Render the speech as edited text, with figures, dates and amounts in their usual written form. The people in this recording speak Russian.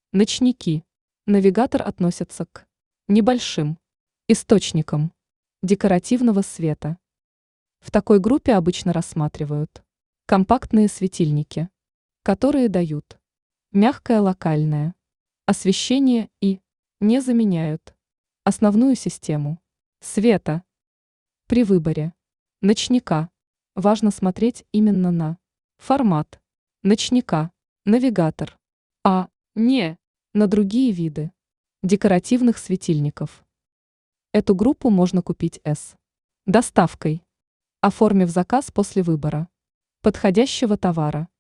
Ночники. Навигатор относится к небольшим источникам декоративного света. В такой группе обычно рассматривают компактные светильники, которые дают мягкое локальное освещение и не заменяют основную систему света. При выборе ночника важно смотреть именно на формат ночника, навигатор, а не на другие виды декоративных светильников. Эту группу можно купить с доставкой, оформив заказ после выбора подходящего товара.